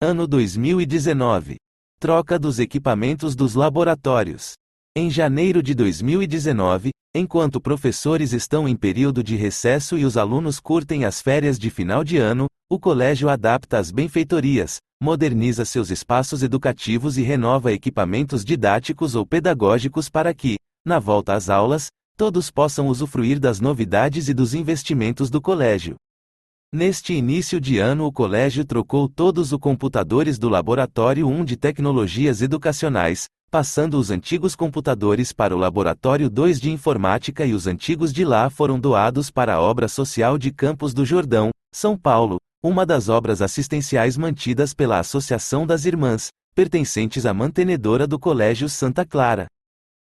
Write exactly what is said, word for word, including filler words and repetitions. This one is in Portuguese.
Ano dois mil e dezenove. Troca dos equipamentos dos laboratórios. Em janeiro de dois mil e dezenove, enquanto professores estão em período de recesso e os alunos curtem as férias de final de ano, o colégio adapta as benfeitorias, moderniza seus espaços educativos e renova equipamentos didáticos ou pedagógicos para que, na volta às aulas, todos possam usufruir das novidades e dos investimentos do colégio. Neste início de ano, o colégio trocou todos os computadores do Laboratório um de Tecnologias Educacionais, passando os antigos computadores para o Laboratório dois de Informática e os antigos de lá foram doados para a Obra Social de Campos do Jordão, São Paulo, uma das obras assistenciais mantidas pela Associação das Irmãs, pertencentes à mantenedora do Colégio Santa Clara.